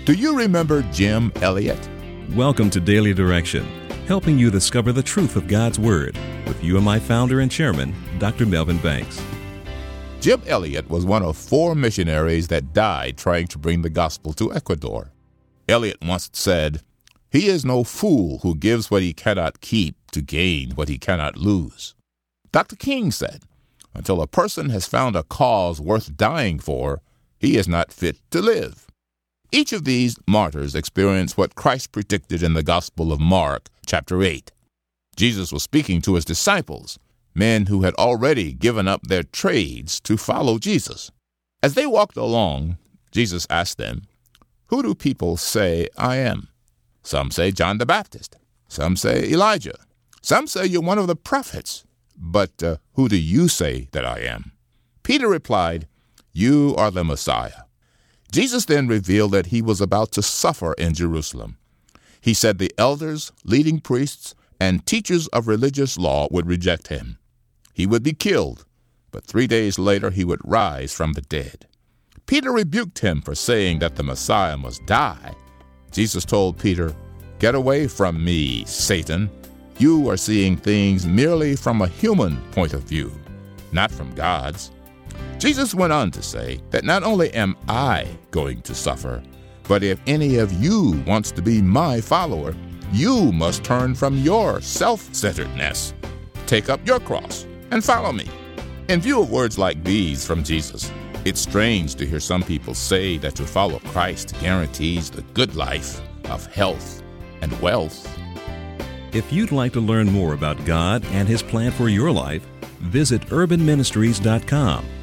Do you remember Jim Elliot? Welcome to Daily Direction, helping you discover the truth of God's Word with you and my founder and chairman, Dr. Melvin Banks. Jim Elliot was one of 4 missionaries that died trying to bring the gospel to Ecuador. Elliot once said, "He is no fool who gives what he cannot keep to gain what he cannot lose." Dr. King said, "Until a person has found a cause worth dying for, he is not fit to live." Each of these martyrs experienced what Christ predicted in the Gospel of Mark, chapter 8. Jesus was speaking to his disciples, men who had already given up their trades to follow Jesus. As they walked along, Jesus asked them, "Who do people say I am?" Some say John the Baptist. Some say Elijah. Some say you're one of the prophets. But who do you say that I am? Peter replied, "You are the Messiah." Jesus then revealed that he was about to suffer in Jerusalem. He said the elders, leading priests, and teachers of religious law would reject him. He would be killed, but 3 days later he would rise from the dead. Peter rebuked him for saying that the Messiah must die. Jesus told Peter, "Get away from me, Satan. You are seeing things merely from a human point of view, not from God's." Jesus went on to say that not only am I going to suffer, but if any of you wants to be my follower, you must turn from your self-centeredness, take up your cross, and follow me. In view of words like these from Jesus, it's strange to hear some people say that to follow Christ guarantees the good life of health and wealth. If you'd like to learn more about God and His plan for your life, visit urbanministries.com